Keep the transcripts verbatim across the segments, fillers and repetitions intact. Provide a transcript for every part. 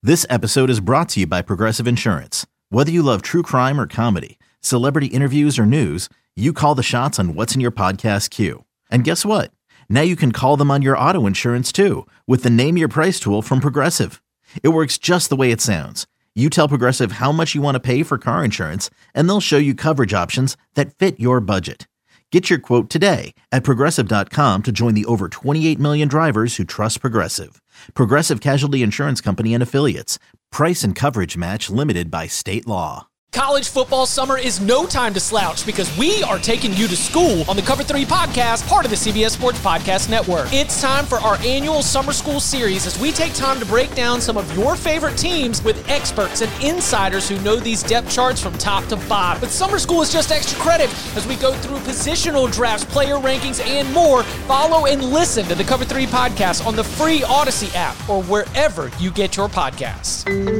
This episode is brought to you by Progressive Insurance. Whether you love true crime or comedy, celebrity interviews or news, you call the shots on what's in your podcast queue. And guess what? Now you can call them on your auto insurance too with the Name Your Price tool from Progressive. It works just the way it sounds. You tell Progressive how much you want to pay for car insurance, and they'll show you coverage options that fit your budget. Get your quote today at Progressive dot com to join the over twenty-eight million drivers who trust Progressive. Progressive Casualty Insurance Company and Affiliates. Price and coverage match limited by state law. College football summer is no time to slouch because we are taking you to school on the Cover three podcast, part of the C B S Sports Podcast Network. It's time for our annual summer school series as we take time to break down some of your favorite teams with experts and insiders who know these depth charts from top to bottom. But summer school is just extra credit as we go through positional drafts, player rankings, and more. Follow and listen to the Cover three podcast on the free Odyssey app or wherever you get your podcasts.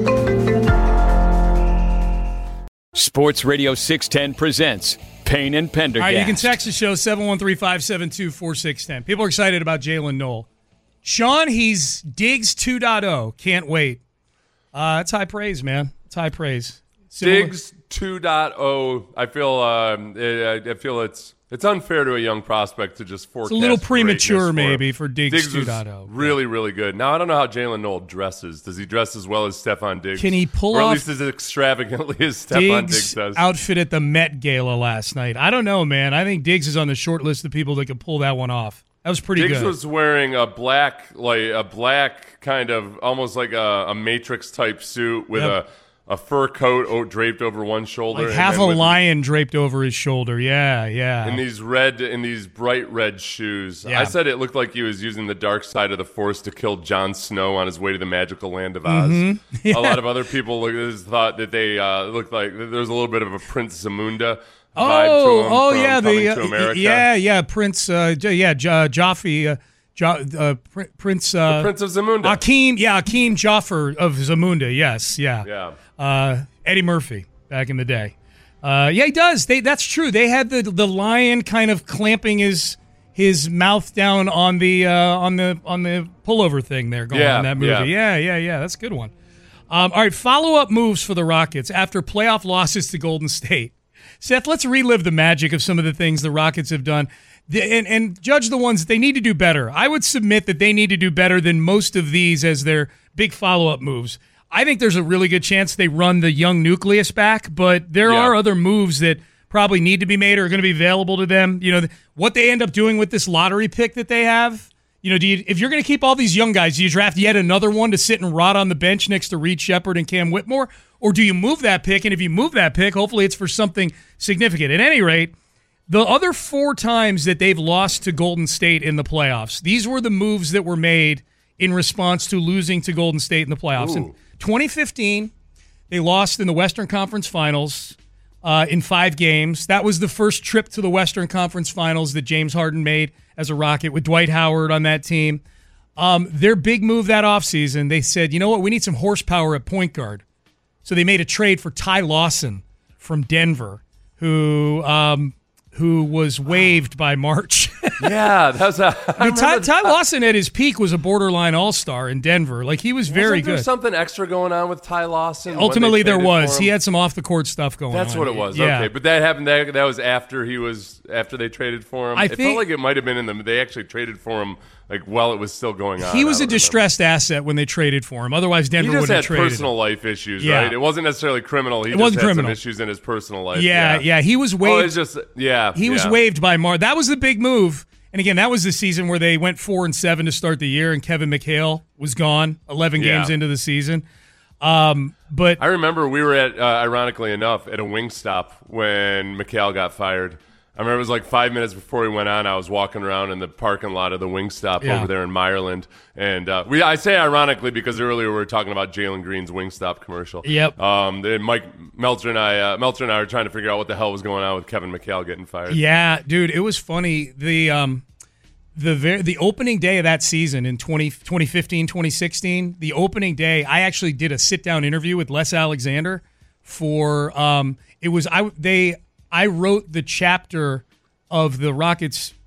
Sports Radio six ten presents Payne and Pendergast. All right, you can text the show seven one three, five seven two, four six one zero. People are excited about Jalen Knoll. Sean, he's Diggs two point oh. Can't wait. Uh, that's high praise, man. It's high praise. Similar- Diggs two point oh. I feel um, I feel it's it's unfair to a young prospect to just forecast. It's a little premature, for maybe, for Diggs, Diggs two was point oh. really, really good. Now I don't know how Jalen Knoll dresses. Does he dress as well as Stephon Diggs? Can he pull or off at least as extravagantly as Stephon Diggs Diggs' does? outfit at the Met Gala last night? I don't know, man. I think Diggs is on the short list of people that could pull that one off. That was pretty Diggs good. was wearing a black, like a black kind of almost like a, a Matrix type suit with Yep. a. A fur coat o- draped over one shoulder, Like and half then a with- lion draped over his shoulder. Yeah, yeah. in these red, in these bright red shoes. Yeah. I said it looked like he was using the dark side of the Force to kill Jon Snow on his way to the magical land of Oz. Mm-hmm. Yeah. A lot of other people look, thought that they uh, looked like there was a little bit of a Prince Zamunda vibe Oh, to him. oh from yeah, Coming the to uh, America. yeah, yeah, Prince, uh, J- yeah, J- uh, Joffrey, uh, jo- uh, Pr- Prince, uh, Prince of Zamunda. Akeem, yeah, Akeem Joffer of Zamunda. Yes, yeah, Yeah. Uh, Eddie Murphy back in the day. Uh, yeah, he does. They that's true. They had the the lion kind of clamping his his mouth down on the uh, on the on the pullover thing there going Yeah, on that movie. yeah. Yeah, yeah, yeah. That's a good one. Um, all right, follow up moves for the Rockets after playoff losses to Golden State. Seth, let's relive the magic of some of the things the Rockets have done the, and, and judge the ones that they need to do better. I would submit that they need to do better than most of these as their big follow up moves. I think there's a really good chance they run the young nucleus back, but there Yeah. are other moves that probably need to be made or are going to be available to them. You know, th- what they end up doing with this lottery pick that they have. You know, do you, if you're going to keep all these young guys, do you draft yet another one to sit and rot on the bench next to Reed Shepherd and Cam Whitmore? Or do you move that pick? And if you move that pick, hopefully it's for something significant. At any rate, the other four times that they've lost to Golden State in the playoffs, these were the moves that were made in response to losing to Golden State in the playoffs. In twenty fifteen, they lost in the Western Conference Finals uh, in five games. That was the first trip to the Western Conference Finals that James Harden made as a Rocket with Dwight Howard on that team. Um, their big move that offseason, they said, you know what, we need some horsepower at point guard. So they made a trade for Ty Lawson from Denver, who um, who was waived by March. Yeah, that's a. I I mean, Ty, remember Ty that. Lawson at his peak was a borderline all-star in Denver. Like, he was very Wasn't there good. something extra going on with Ty Lawson? when they Ultimately, there traded was. for him? He had some off-the-court stuff going That's on. what it was. Yeah. Okay, but that happened. That, that was after he was after they traded for him. I it think- felt like it might have been in them. They actually traded for him like while it was still going on. He was I a don't distressed asset when they traded for him. Otherwise, remember. Denver He would just have had traded personal him. life issues, Yeah. right? It wasn't necessarily criminal. He It just wasn't had criminal. some issues in his personal life. Yeah, Yeah, yeah, he was Oh, waived. it's just yeah. He was yeah. waived by Mar. That was the big move. And again, that was the season where they went four and seven to start the year, and Kevin McHale was gone eleven Yeah. games into the season. Um, but I remember we were at, uh, ironically enough, at a Wingstop when McHale got fired. I remember it was like five minutes before he went on. I was walking around in the parking lot of the Wingstop Yeah. over there in Meyerland, and uh, we I say ironically because earlier we were talking about Jalen Green's Wingstop commercial. Yep. Um, then Mike Meltzer and I, uh, Meltzer and I were trying to figure out what the hell was going on with Kevin McHale getting fired. yeah, dude, it was funny. The um, the ver- the opening day of that season in twenty, twenty fifteen, twenty sixteen, the opening day, I actually did a sit down interview with Les Alexander for um, it was I they I wrote the chapter of the Rockets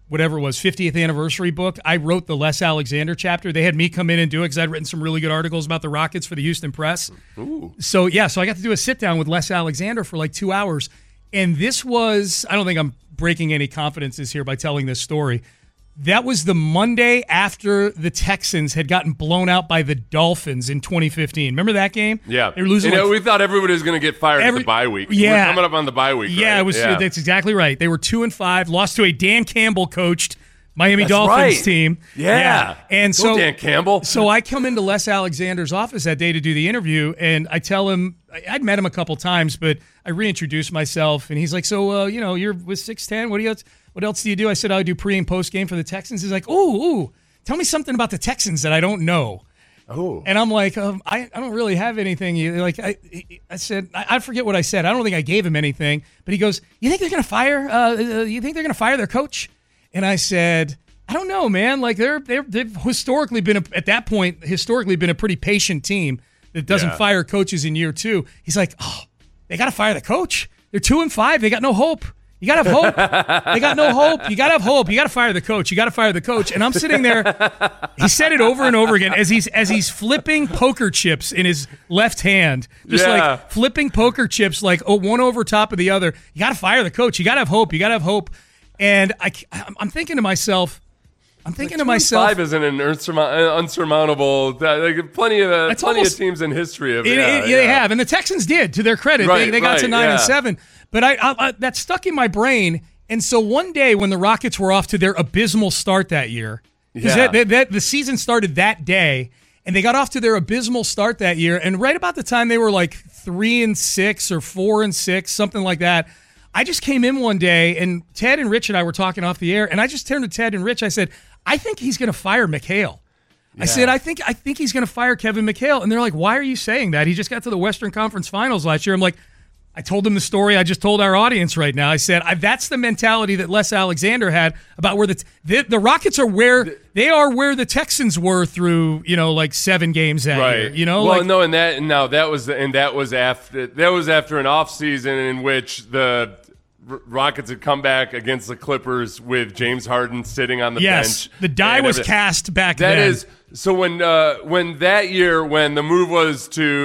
whatever it was, fiftieth anniversary book. I wrote the Les Alexander chapter. They had me come in and do it because I'd written some really good articles about the Rockets for the Houston Press. Ooh. So, yeah, so I got to do a sit-down with Les Alexander for like two hours. And this was, I don't think I'm breaking any confidences here by telling this story. That was the Monday after the Texans had gotten blown out by the Dolphins in twenty fifteen. Remember that game? Yeah. They were losing. You know, like, we thought everybody was going to get fired every, at the bye week. Yeah. We're coming up on the bye week, Yeah, right? it was. Yeah. That's exactly right. They were two and five, lost to a Dan Campbell coached Miami That's Dolphins right. team. Yeah. yeah. And Go so Dan Campbell. So I come into Les Alexander's office that day to do the interview, and I tell him I'd met him a couple times, but I reintroduced myself, and he's like, "So, uh, you know, you're with six ten. What do you? What else do you do?" I said, "I do pre and post game for the Texans." He's like, "Ooh, ooh, tell me something about the Texans that I don't know." Oh. And I'm like, um, I, I don't really have anything. Like I, I said, I, I forget what I said. I don't think I gave him anything. But he goes, "You think they're going to fire? Uh, you think they're going to fire their coach?" And I said, I don't know, man. Like they're they're they've historically been a, at that point historically been a pretty patient team that doesn't Yeah. fire coaches in year two. He's like, "Oh, they got to fire the coach. They're two and five. They got no hope. You got to have hope. They got no hope. You got to have hope. You got to fire the coach. You got to fire the coach." And I'm sitting there. He said it over and over again as he's as he's flipping poker chips in his left hand, just Yeah. like flipping poker chips, like oh, one over top of the other. You got to fire the coach. You got to have hope. You got to have hope. And I, I'm thinking to myself, I'm thinking to myself, Five isn't an unsurmount- unsurmountable. Like plenty of uh, It's plenty almost- of teams in history of It, yeah, it, yeah. They have, and the Texans did. To their credit, Right, they, they got to right, nine yeah. and seven. But I, I, I that stuck in my brain. And so one day when the Rockets were off to their abysmal start that year, because Yeah. that, that, that, the season started that day, and they got off to their abysmal start that year. And right about the time they were like three and six or four and six, something like that, I just came in one day, and Ted and Rich and I were talking off the air, and I just turned to Ted and Rich. I said, "I think he's going to fire McHale." I said, I think I think he's going to fire Kevin McHale. And they're like, "Why are you saying that? He just got to the Western Conference Finals last year." I'm like, I told them the story I just told our audience right now. I said, I, that's the mentality that Les Alexander had about where the, the the Rockets are where they are where the Texans were through, you know, like seven games that Right. year. You know, well, like, no, and that no, that was and that was after that was after an off season in which the R- Rockets had come back against the Clippers with James Harden sitting on the yes, bench. the die And was everything. cast back That then. is so when uh, when that year when the move was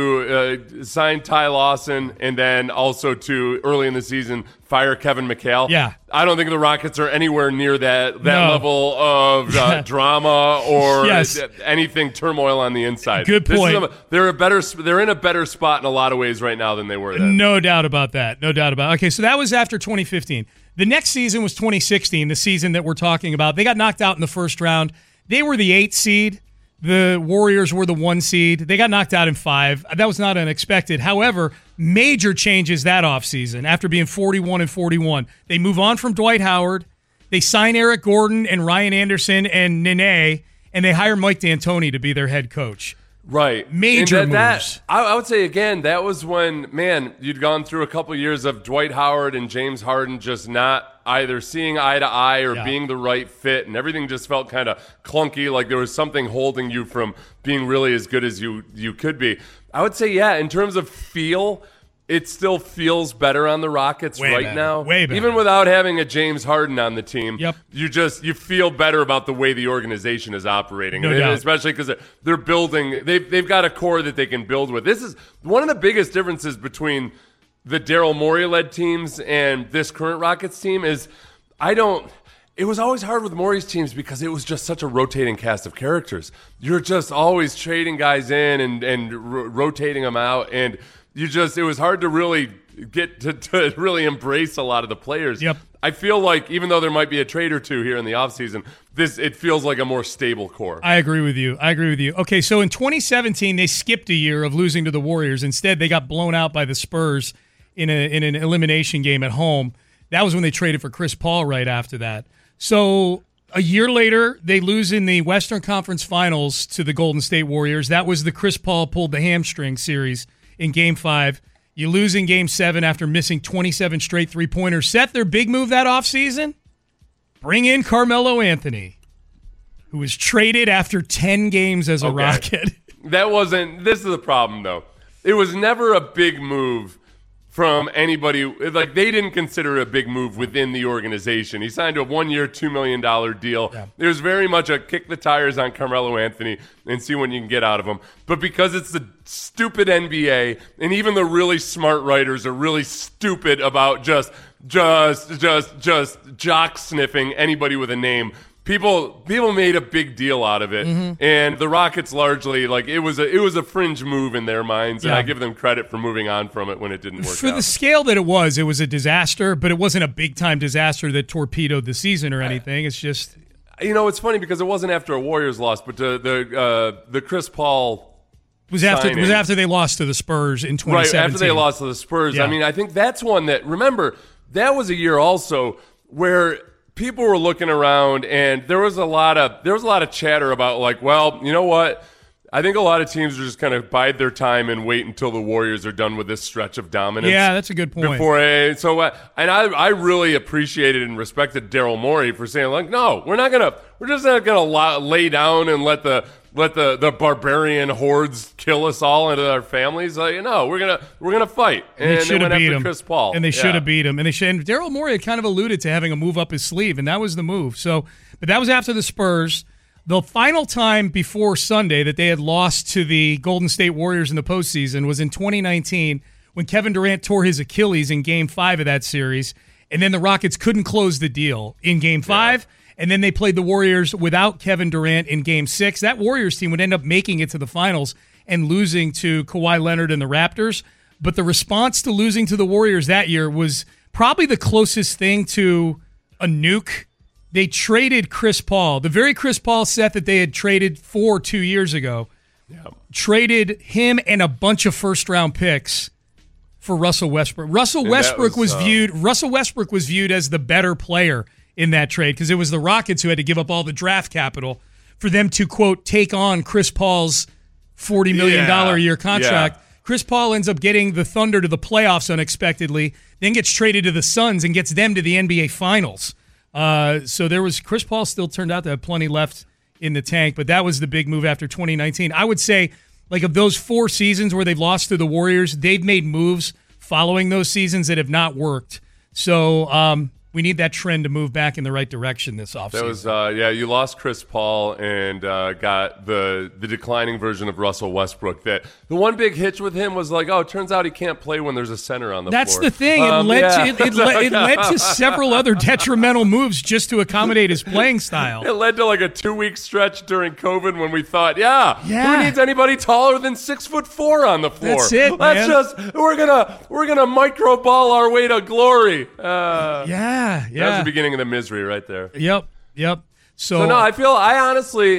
to uh, sign Ty Lawson and then also to early in the season fire Kevin McHale. Yeah. I don't think the Rockets are anywhere near that that No. level of uh, drama or Yes. anything turmoil on the inside. Good This is point. a- they're a better they're in a better spot in a lot of ways right now than they were then. No doubt about that. No doubt about it. Okay, so that was after twenty fifteen. The next season was twenty sixteen, the season that we're talking about. They got knocked out in the first round. They were the eighth seed. The Warriors were the one seed. They got knocked out in five. That was not unexpected. However, major changes that offseason after being forty-one and forty-one. They move on from Dwight Howard. They sign Eric Gordon and Ryan Anderson and Nene, and they hire Mike D'Antoni to be their head coach. Right. Major And that, moves. That, I, I would say, again, that was when, man, you'd gone through a couple years of Dwight Howard and James Harden just not either seeing eye to eye or Yeah. being the right fit, and everything just felt kind of clunky, like there was something holding you from being really as good as you, you could be. I would say, yeah, in terms of feel, it still feels better on the Rockets Way right better. now. Way better. Even without having a James Harden on the team, Yep. you just you feel better about the way the organization is operating. No And doubt. especially because they're building, they've, they've got a core that they can build with. This is one of the biggest differences between the Daryl Morey-led teams and this current Rockets team is I don't, it was always hard with Morey's teams because it was just such a rotating cast of characters. You're just always trading guys in and, and ro- rotating them out, and you just, it was hard to really get to, to really embrace a lot of the players. Yep. I feel like even though there might be a trade or two here in the offseason, this it feels like a more stable core. I agree with you. I agree with you. Okay, so in twenty seventeen, they skipped a year of losing to the Warriors. Instead, they got blown out by the Spurs in a in an elimination game at home. That was when they traded for Chris Paul right after that. So a year later, they lose in the Western Conference Finals to the Golden State Warriors. That was the Chris Paul pulled the hamstring series in Game five. You lose in Game seven after missing twenty-seven straight three-pointers. Set their big move that offseason? Bring in Carmelo Anthony, who was traded after ten games as a Okay. Rocket. That wasn't, this is the problem though. It was never a big move from anybody. Like, they didn't consider it a big move within the organization. He signed a one-year, two million dollars deal. Yeah. It was very much a kick the tires on Carmelo Anthony and see what you can get out of him. But because it's the stupid N B A, and even the really smart writers are really stupid about just, just, just, just jock sniffing anybody with a name, People people made a big deal out of it, mm-hmm. and the Rockets largely, like, it was a it was a fringe move in their minds, and yeah. I give them credit for moving on from it when it didn't work for out. For the scale that it was, it was a disaster, but it wasn't a big-time disaster that torpedoed the season or anything. It's just... You know, it's funny because it wasn't after a Warriors loss, but the the, uh, the Chris Paul was after signing, was after they lost to the Spurs in twenty seventeen. Right, after they lost to the Spurs. Yeah. I mean, I think that's one that, remember, that was a year also where people were looking around, and there was a lot of there was a lot of chatter about, like, well, you know what? I think a lot of teams are just kind of bide their time and wait until the Warriors are done with this stretch of dominance. Yeah, that's a good point. Before, uh, so, uh, and I, I really appreciated and respected Daryl Morey for saying, like, no, we're not gonna, we're just not gonna lay down and let the let the, the barbarian hordes kill us all and our families. Like, no, we're gonna we're gonna fight. And they should have beat him. Chris Paul, and they yeah. should have beat him. And they should. And Daryl Morey had kind of alluded to having a move up his sleeve, and that was the move. So, but that was after the Spurs. The final time before Sunday that they had lost to the Golden State Warriors in the postseason was in twenty nineteen when Kevin Durant tore his Achilles in Game Five of that series, and then the Rockets couldn't close the deal in Game Five. Yeah. And then they played the Warriors without Kevin Durant in Game Six. That Warriors team would end up making it to the finals and losing to Kawhi Leonard and the Raptors. But the response to losing to the Warriors that year was probably the closest thing to a nuke. They traded Chris Paul, the very Chris Paul set that they had traded for two years ago, yeah. traded him and a bunch of first-round picks for Russell Westbrook. Russell and Westbrook was, was uh, viewed. Russell Westbrook was viewed as the better player in that trade because it was the Rockets who had to give up all the draft capital for them to, quote, take on Chris Paul's forty million dollars yeah, a year contract. Yeah. Chris Paul ends up getting the Thunder to the playoffs unexpectedly, then gets traded to the Suns and gets them to the N B A Finals. Uh, so there was Chris Paul still turned out to have plenty left in the tank, but that was the big move after twenty nineteen. I would say, like, of those four seasons where they've lost to the Warriors, they've made moves following those seasons that have not worked. So, um, we need that trend to move back in the right direction this offseason. That was, uh, yeah, you lost Chris Paul and uh, got the the declining version of Russell Westbrook. That the one big hitch with him was like, oh, it turns out he can't play when there's a center on the That's floor. That's the thing. It, um, led yeah. to, it, it, le- it led to several other detrimental moves just to accommodate his playing style. It led to like a two-week stretch during COVID when we thought, yeah, yeah. who needs anybody taller than six foot four on the floor? That's it, Let's man. just we're gonna we're gonna micro ball our way to glory. Uh, yeah, yeah. That was the beginning of the misery right there. Yep, yep. So, so no, I feel I honestly,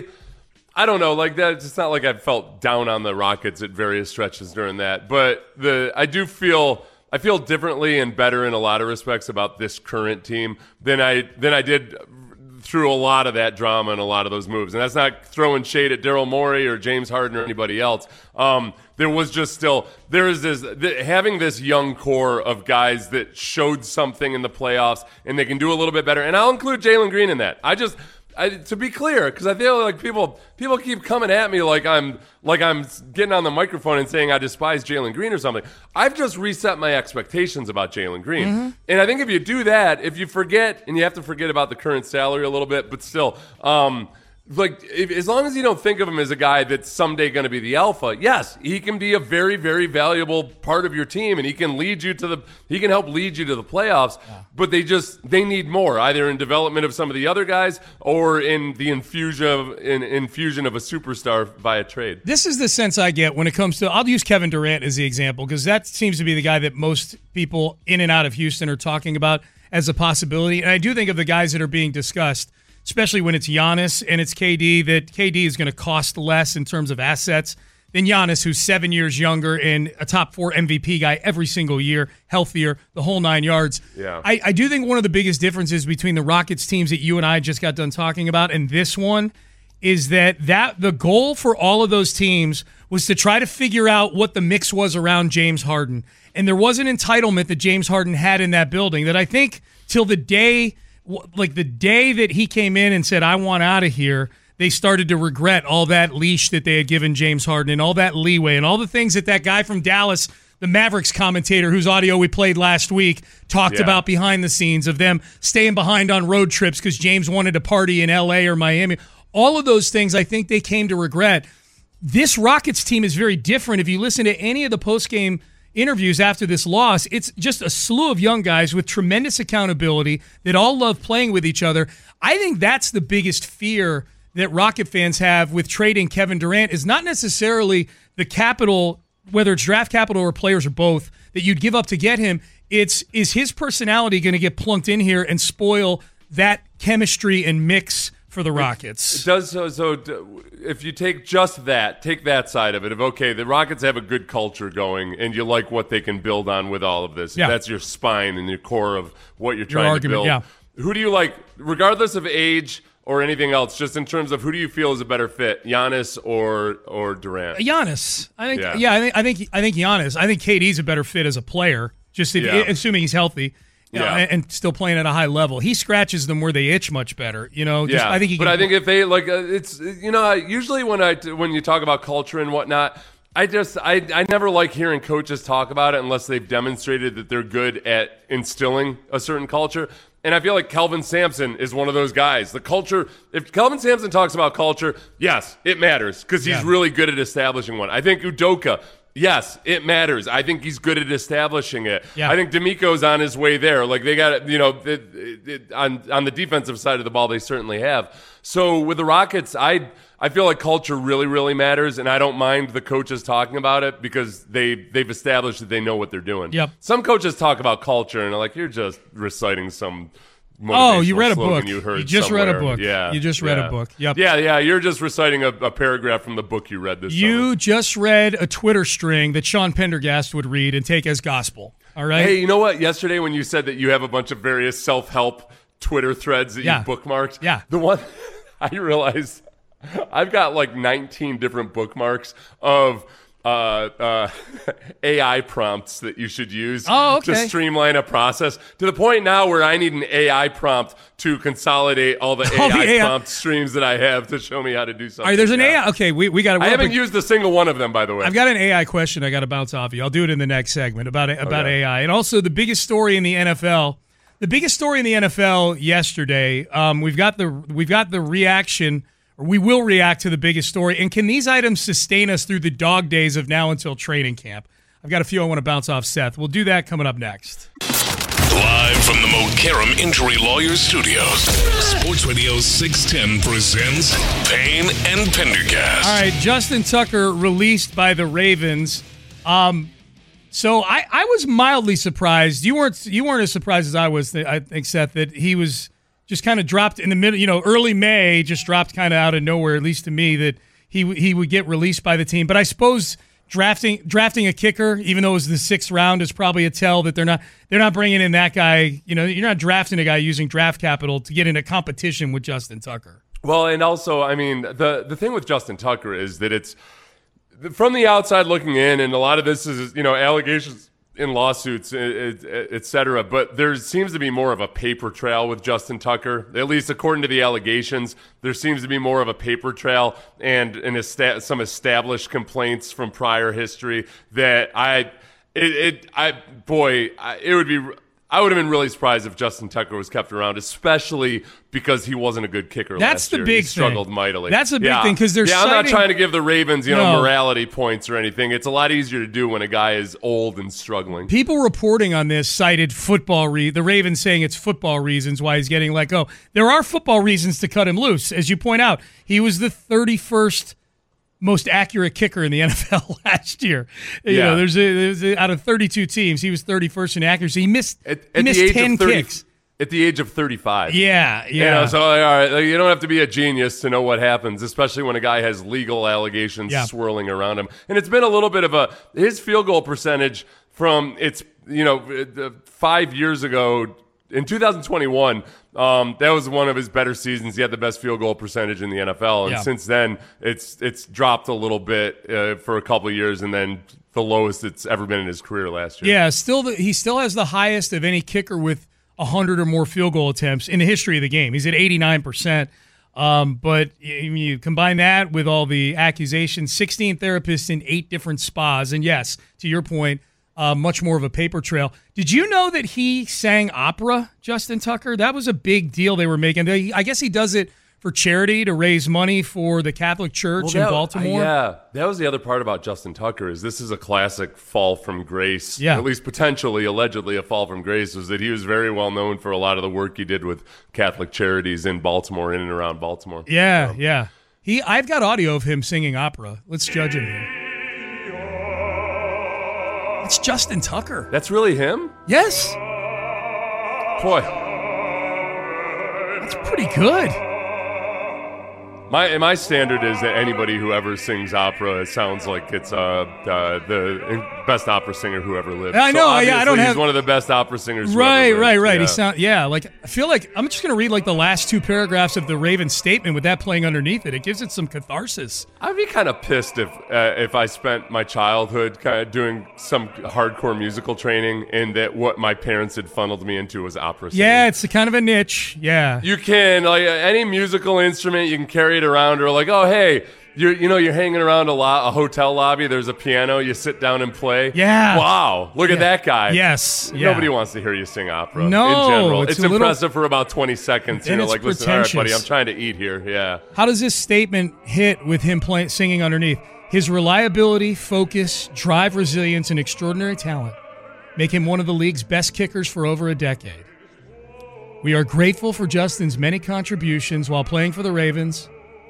I don't know, like that. It's not like I felt down on the Rockets at various stretches during that, but the I do feel I feel differently and better in a lot of respects about this current team than I than I did through a lot of that drama and a lot of those moves. And that's not throwing shade at Daryl Morey or James Harden or anybody else. Um, there was just still there is this th- having this young core of guys that showed something in the playoffs and they can do a little bit better. And I'll include Jalen Green in that. I just I, to be clear, because I feel like people people keep coming at me like I'm like I'm getting on the microphone and saying I despise Jalen Green or something. I've just reset my expectations about Jalen Green, mm-hmm. and I think if you do that, if you forget, and you have to forget about the current salary a little bit, but still. Um, Like, if, as long as you don't think of him as a guy that's someday going to be the alpha, yes, he can be a very, very valuable part of your team, and he can lead you to the, he can help lead you to the playoffs. Yeah. But they just, they need more, either in development of some of the other guys or in the infusion of, in, infusion of a superstar via trade. This is the sense I get when it comes to, I'll use Kevin Durant as the example because that seems to be the guy that most people in and out of Houston are talking about as a possibility. And I do think of the guys that are being discussed, especially when it's Giannis and it's K D, that K D is going to cost less in terms of assets than Giannis, who's seven years younger and a top four M V P guy every single year, healthier, the whole nine yards. Yeah. I, I do think one of the biggest differences between the Rockets teams that you and I just got done talking about and this one is that, that the goal for all of those teams was to try to figure out what the mix was around James Harden. And there was an entitlement that James Harden had in that building that I think till the day – like the day that he came in and said, I want out of here, they started to regret all that leash that they had given James Harden and all that leeway and all the things that that guy from Dallas the Mavericks commentator whose audio we played last week talked Yeah. about behind the scenes of them staying behind on road trips because James wanted to party in L A or Miami. All of those things I think they came to regret. This Rockets team is very different. If you listen to any of the postgame interviews after this loss, it's just a slew of young guys with tremendous accountability that all love playing with each other. I think that's the biggest fear that Rocket fans have with trading Kevin Durant is not necessarily the capital, whether it's draft capital or players or both, that you'd give up to get him. It's, is his personality going to get plunked in here and spoil that chemistry and mix for the Rockets? It does so. So if you take just that, take that side of it. Of okay, the Rockets have a good culture going, and you like what they can build on with all of this. Yeah. That's your spine and your core of what you're Your trying argument, to build. yeah. Who do you like, regardless of age or anything else? Just in terms of who do you feel is a better fit, Giannis or or Durant? Giannis, I think. Yeah. Yeah, I think. I think. I think Giannis. I think K D's a better fit as a player. Just if, Yeah. assuming he's healthy. You know, Yeah. and, and still playing at a high level. He scratches them where they itch much better. You know, just, Yeah, I think he can. but I think if they like, uh, it's you know, I- usually when I when you talk about culture and whatnot, I just I I never like hearing coaches talk about it unless they've demonstrated that they're good at instilling a certain culture. And I feel like Kelvin Sampson is one of those guys. The culture, if Kelvin Sampson talks about culture, yes, it matters because he's Yeah. really good at establishing one. I think Udoka. Yes, it matters. I think he's good at establishing it. Yeah. I think D'Amico's on his way there. Like they got, you know, it, it, it, on on the defensive side of the ball, they certainly have. So with the Rockets, I I feel like culture really, really matters, and I don't mind the coaches talking about it because they they've established that they know what they're doing. Yep. Some coaches talk about culture and are like, you're just reciting some. Oh, you motivational read a slogan book. You, heard You just read a somewhere. book. Yeah, You just read a yeah. book. Yep. Yeah, yeah. You're just reciting a, a paragraph from the book you read this summer. You just read a Twitter string that Sean Pendergast would read and take as gospel. All right. Hey, you know what? Yesterday when you said that you have a bunch of various self-help Twitter threads that Yeah. you bookmarked, Yeah. the one I realized I've got like nineteen different bookmarks of uh, uh, A I prompts that you should use Oh, okay. to streamline a process to the point now where I need an A I prompt to consolidate all the All A I, the A I prompt streams that I have to show me how to do something. All right. There's an Yeah. A I. Okay. We we got. I haven't used a single one of them, by the way. I've got an A I question I got to bounce off you. I'll do it in the next segment about about Okay. A I. And also the biggest story in the N F L. The biggest story in the N F L yesterday. Um, we've got the we've got the reaction, or we will react to the biggest story. And can these items sustain us through the dog days of now until training camp? I've got a few I want to bounce off Seth. We'll do that coming up next. Live from the Mokaram Injury Lawyers Studios, Sports Radio six ten presents Payne and Pendergast. All right, Justin Tucker released by the Ravens. Um, so I, I was mildly surprised. You weren't you weren't as surprised as I was. I think, Seth, that he was just kind of dropped in the middle. You know, early May, just dropped kind of out of nowhere. At least to me, that he he would get released by the team. But I suppose drafting drafting a kicker, even though it was the sixth round, is probably a tell that they're not they're not bringing in that guy. You know, you're not drafting a guy using draft capital to get into competition with Justin Tucker. Well, and also, I mean, the the thing with Justin Tucker is that it's from the outside looking in, and a lot of this is, you know, allegations in lawsuits, et, et cetera. But there seems to be more of a paper trail with Justin Tucker, at least according to the allegations. There seems to be more of a paper trail and an esta- some established complaints from prior history that I, it, it I, boy, I, it would be. I would have been really surprised if Justin Tucker was kept around, especially because he wasn't a good kicker That's last the year. big he struggled thing. mightily. That's the big yeah. thing, 'cause they're Yeah, I'm not citing- trying to give the Ravens, you know, No. morality points or anything. It's a lot easier to do when a guy is old and struggling. People reporting on this cited football re- the Ravens saying it's football reasons why he's getting let go. There are football reasons to cut him loose. As you point out, he was the thirty-first most accurate kicker in the N F L last year. You Yeah. know, there's, a, there's a, out of thirty-two teams, he was thirty-first in accuracy. He missed, At, he at missed the age ten of thirty, kicks. At the age of thirty-five. Yeah, yeah. You know, so all right, like, you don't have to be a genius to know what happens, especially when a guy has legal allegations Yeah. swirling around him. And it's been a little bit of a his field goal percentage from its you know uh, five years ago in two thousand twenty-one. Um, that was one of his better seasons. He had the best field goal percentage in the N F L, and Yeah. since then it's it's dropped a little bit uh, for a couple of years, and then the lowest it's ever been in his career last year. Yeah, still the, he still has the highest of any kicker with one hundred or more field goal attempts in the history of the game. He's at eighty-nine percent. Um, but you, you combine that with all the accusations, sixteen therapists in eight different spas. And yes, to your point, uh, much more of a paper trail. Did you know that he sang opera, Justin Tucker? That was a big deal they were making. They, I guess he does it for charity to raise money for the Catholic Church well, that, in Baltimore. Uh, yeah, that was the other part about Justin Tucker is this is a classic fall from grace. Yeah. At least potentially, allegedly, a fall from grace was that he was very well known for a lot of the work he did with Catholic charities in Baltimore, in and around Baltimore. Yeah, so. yeah. He, I've got audio of him singing opera. Let's judge him here. It's Justin Tucker. That's really him? Yes. Boy. That's pretty good. My my standard is that anybody who ever sings opera, it sounds like it's uh, uh the best opera singer who ever lived. I know. So yeah, I don't he's have one of the best opera singers. Who Right, ever lived. right, right. Yeah. He sound yeah. Like I feel like I'm just gonna read like the last two paragraphs of the Ravens statement with that playing underneath it. It gives it some catharsis. I'd be kind of pissed if uh, if I spent my childhood kind of doing some hardcore musical training and that what my parents had funneled me into was opera singing. Yeah, it's a kind of a niche. Yeah. You can, like, any musical instrument, you can carry it around, or like, oh, hey, you're, you know, you're hanging around a, lo- a hotel lobby, there's a piano, you sit down and play. Yeah. Wow, look Yeah. at that guy. Yes. Yeah. Nobody wants to hear you sing opera No, in general. it's It's, a little- impressive for about twenty seconds. And You're it's like, listen, all right, buddy, pretentious. I'm trying to eat here. Yeah. How does this statement hit with him playing singing underneath? His reliability, focus, drive, resilience, and extraordinary talent make him one of the league's best kickers for over a decade. We are grateful for Justin's many contributions while playing for the Ravens.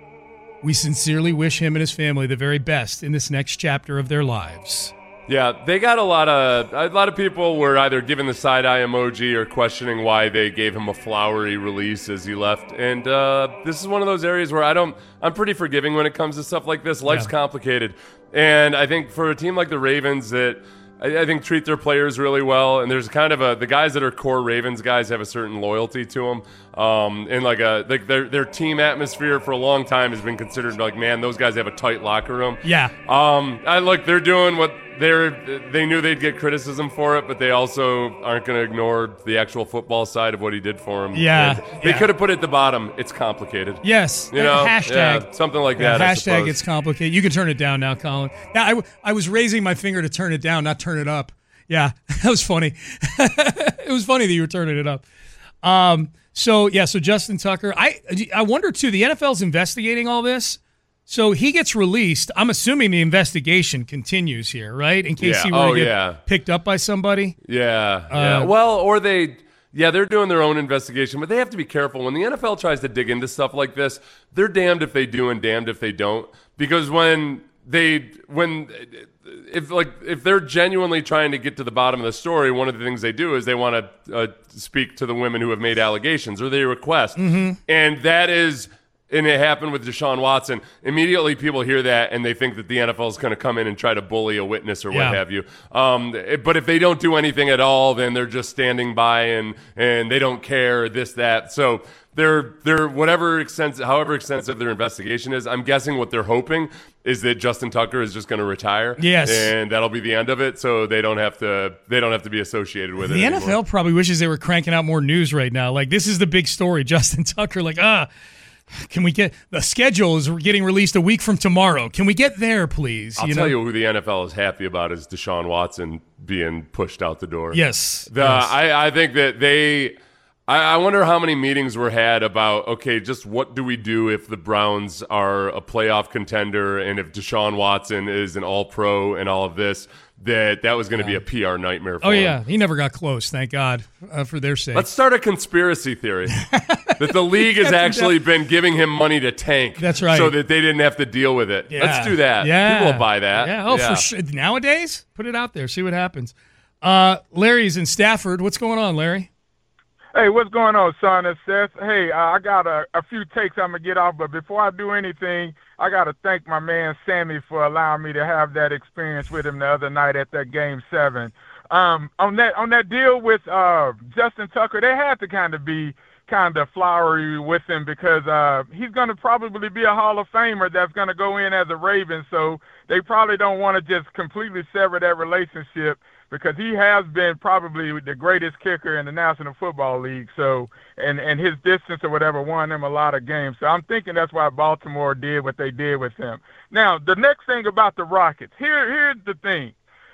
We sincerely wish him and his family the very best in this next chapter of their lives. Yeah, they got a lot of a lot of people were either giving the side eye emoji or questioning why they gave him a flowery release as he left. And uh, this is one of those areas where I don't. I'm pretty forgiving when it comes to stuff like this. Life's Yeah. complicated, and I think for a team like the Ravens that. I, I think treat their players really well, and there's kind of a the guys that are core Ravens guys have a certain loyalty to them, um, and like a like their their team atmosphere for a long time has been considered like, man, those guys have a tight locker room. Yeah. Um, I look, they're doing what they're they knew they'd get criticism for it, but they also aren't going to ignore the actual football side of what he did for them. Yeah, And they yeah. could have put it at the bottom. It's complicated. Yes. You know, hashtag. yeah, something like Yeah, that. I hashtag suppose. it's complicated. You can turn it down now, Colin. Yeah, I, w- I was raising my finger to turn it down, not turn it up. Yeah, that was funny. It was funny that you were turning it up. Um, so, yeah, so Justin Tucker. I I wonder, too, the N F L's investigating all this. So he gets released. I'm assuming the investigation continues here, right? In case Yeah. he were Oh, to get yeah. picked up by somebody. Yeah, yeah. Uh, Well, or they, yeah, they're doing their own investigation, but they have to be careful. When the N F L tries to dig into stuff like this, they're damned if they do and damned if they don't. Because when they, when, if like, if they're genuinely trying to get to the bottom of the story, one of the things they do is they want to uh, speak to the women who have made allegations, or they request. Mm-hmm. And that is, and it happened with Deshaun Watson. Immediately people hear that and they think that the N F L is going to come in and try to bully a witness or what Yeah. have you. Um, but if they don't do anything at all, then they're just standing by and, and they don't care, this, that. So they're, they're whatever extensive, however extensive their investigation is, I'm guessing what they're hoping is that Justin Tucker is just going to retire. Yes. And that'll be the end of it. So they don't have to, they don't have to be associated with it The anymore. N F L probably wishes they were cranking out more news right now. Like, this is the big story. Justin Tucker, like, ah, can we get the schedule is getting released a week from tomorrow? Can we get there, please? I'll you tell know? you who the N F L is happy about is Deshaun Watson being pushed out the door. Yes. The, yes. I, I think that they I, I wonder how many meetings were had about, okay, just what do we do if the Browns are a playoff contender and if Deshaun Watson is an all-pro and all of this, that that was going to be a P R nightmare for oh, him. yeah. He never got close, thank God, uh, for their sake. Let's start a conspiracy theory that the league has actually been giving him money to tank. That's right. So that they didn't have to deal with it. Yeah. Let's do that. Yeah. People will buy that. Yeah. Oh, for sure. Nowadays, put it out there. See what happens. Uh, Larry's in Stafford. What's going on, Larry? Hey, what's going on, son and Seth? Hey, uh, I got a, a few takes I'm going to get off, but before I do anything, I got to thank my man Sammy for allowing me to have that experience with him the other night at that Game seven. Um, on that on that deal with uh, Justin Tucker, they had to kind of be kind of flowery with him because uh, he's going to probably be a Hall of Famer that's going to go in as a Raven, so they probably don't want to just completely sever that relationship, because he has been probably the greatest kicker in the National Football League. So, and, and his distance or whatever won him a lot of games. So I'm thinking that's why Baltimore did what they did with him. Now, the next thing about the Rockets, here, here's the thing.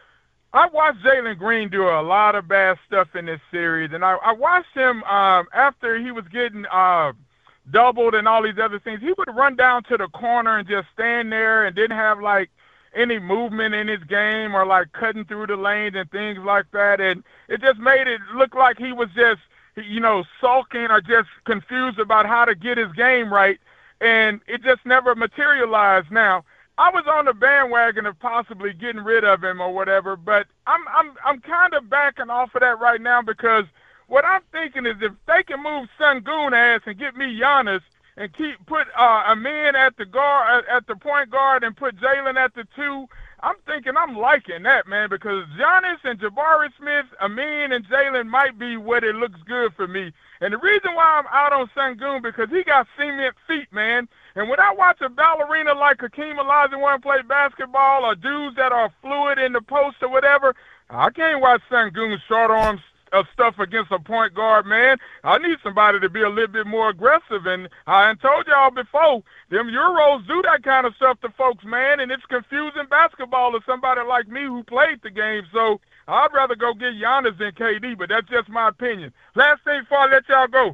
I watched Jalen Green do a lot of bad stuff in this series, and I, I watched him um, after he was getting uh, doubled and all these other things. He would run down to the corner and just stand there and didn't have, like, any movement in his game or, like, cutting through the lanes and things like that. And it just made it look like he was just, you know, sulking or just confused about how to get his game right. And it just never materialized. Now, I was on the bandwagon of possibly getting rid of him or whatever, but I'm I'm I'm kind of backing off of that right now because what I'm thinking is if they can move Sengun ass and get me Giannis and keep put uh, Amin at the guard at the point guard and put Jalen at the two, I'm thinking I'm liking that, man, because Giannis and Jabari Smith, Amin and Jalen might be what it looks good for me. And the reason why I'm out on Sengun because he got cement feet, man. And when I watch a ballerina like Hakeem Olajuwon play basketball or dudes that are fluid in the post or whatever, I can't watch Sengun's short arms of stuff against a point guard, man. I need somebody to be a little bit more aggressive. And I told y'all before, them Euros do that kind of stuff to folks, man, and it's confusing basketball to somebody like me who played the game. So I'd rather go get Giannis than K D, but that's just my opinion. Last thing before I let y'all go,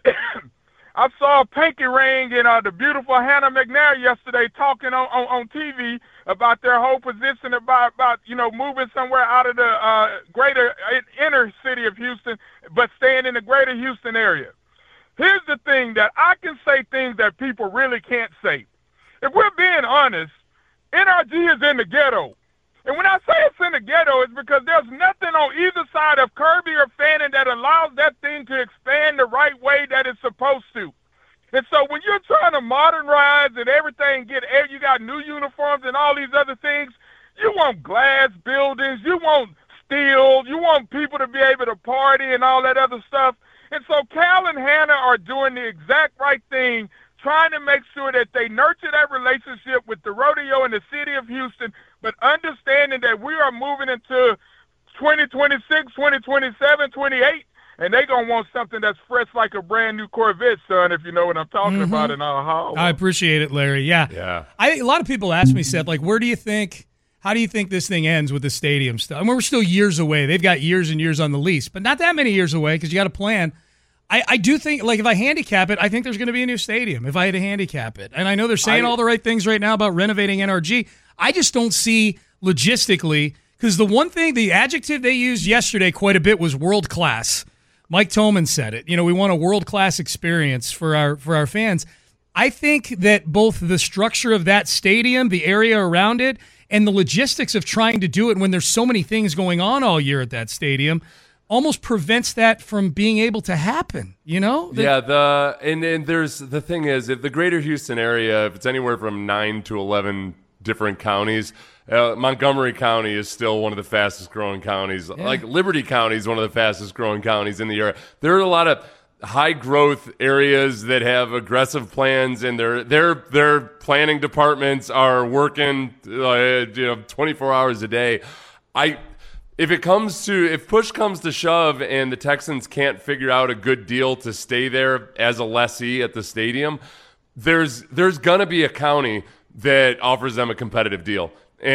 I saw Pinky Ring and uh, the beautiful Hannah McNair yesterday talking on, on, on T V about their whole position about, about, you know, moving somewhere out of the uh, greater inner city of Houston, but staying in the greater Houston area. Here's the thing that I can say things that people really can't say. If we're being honest, N R G is in the ghetto. And when I say it's in the ghetto, it's because there's nothing on either side of Kirby or Fannin that allows that thing to expand the right way that it's supposed to. And so when you're trying to modernize and everything, get you got new uniforms and all these other things, you want glass buildings, you want steel, you want people to be able to party and all that other stuff. And so Cal and Hannah are doing the exact right thing, trying to make sure that they nurture that relationship with the rodeo in the city of Houston, but understanding that we are moving into twenty twenty-six, twenty twenty-seven, twenty-eight, and they're going to want something that's fresh like a brand-new Corvette, son, if you know what I'm talking mm-hmm. about in our hall. I appreciate it, Larry. Yeah. yeah. I, a lot of people ask me, Seth, like, where do you think – how do you think this thing ends with the stadium stuff? I mean, we're still years away. They've got years and years on the lease, but not that many years away because you got to plan. I, I do think, like, if I handicap it, I think there's going to be a new stadium if I had to handicap it. And I know they're saying I, all the right things right now about renovating N R G. I just don't see logistically, because the one thing, the adjective they used yesterday quite a bit was world-class. Mike Toman said it. You know, we want a world-class experience for our for our fans. I think that both the structure of that stadium, the area around it, and the logistics of trying to do it when there's so many things going on all year at that stadium almost prevents that from being able to happen, you know? The- yeah, the and, and there's the thing is, if the greater Houston area, if it's anywhere from nine to eleven different counties, uh, Montgomery County is still one of the fastest growing counties. Yeah. Like Liberty County is one of the fastest growing counties in the area. There are a lot of high growth areas that have aggressive plans, and their their their planning departments are working uh, you know twenty-four hours a day. I if it comes to if push comes to shove and the Texans can't figure out a good deal to stay there as a lessee at the stadium, there's there's gonna be a county that offers them a competitive deal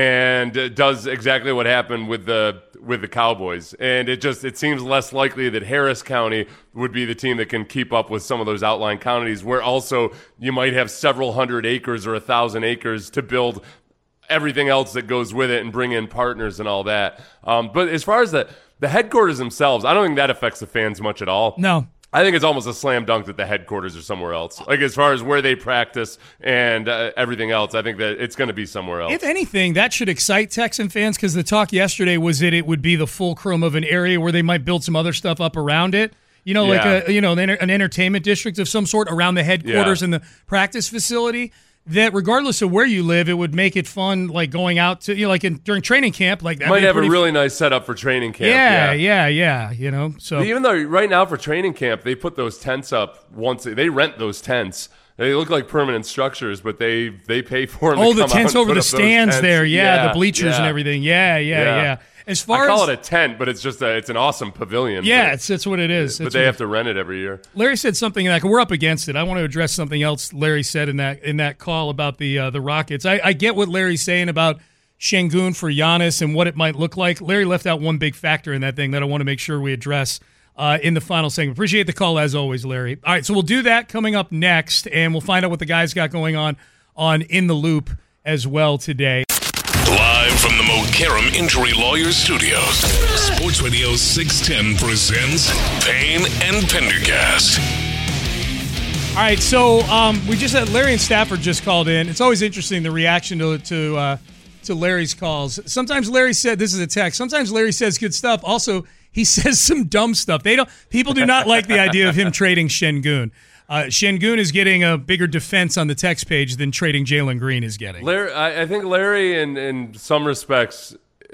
and does exactly what happened with the with the Cowboys. And it just it seems less likely that Harris County would be the team that can keep up with some of those outlying counties where also you might have several hundred acres or a thousand acres to build everything else that goes with it and bring in partners and all that. Um, but as far as the, the headquarters themselves, I don't think that affects the fans much at all. No. I think it's almost a slam dunk that the headquarters are somewhere else. Like as far as where they practice and uh, everything else, I think that it's going to be somewhere else. If anything, that should excite Texan fans because the talk yesterday was that it would be the fulcrum of an area where they might build some other stuff up around it. You know, yeah. like a you know an, an entertainment district of some sort around the headquarters yeah. and the practice facility. That regardless of where you live, it would make it fun, like going out to, you know, like in, during training camp. Like that might have a really f- nice setup for training camp. Yeah, yeah, yeah, yeah. You know, so but even though right now for training camp they put those tents up once they rent those tents. They look like permanent structures, but they they pay for them. Oh, to the come tents out over the stands there, yeah, yeah, the bleachers yeah. and everything. Yeah, yeah, yeah. yeah. As far I call as, it a tent, but it's just a, it's an awesome pavilion. Yeah, but, it's that's what it is. But it's they have it, to rent it every year. Larry said something like we're up against it. I want to address something else Larry said in that in that call about the uh, the Rockets. I, I get what Larry's saying about Şengün for Giannis and what it might look like. Larry left out one big factor in that thing that I want to make sure we address uh, in the final segment. Appreciate the call as always, Larry. All right, so we'll do that coming up next, and we'll find out what the guys got going on on In the Loop as well today. Live from the Mo Karam Injury Lawyers Studios, Sports Radio six ten presents Payne and Pendergast. All right, so um, we just had Larry and Stafford just called in. It's always interesting the reaction to to uh, to Larry's calls. Sometimes Larry said, this is a text. Sometimes Larry says good stuff. Also, he says some dumb stuff. They don't. People do not like the idea of him trading Şengün. Uh, Şengün is getting a bigger defense on the text page than trading Jalen Green is getting. Larry, I, I think Larry, in, in some respects,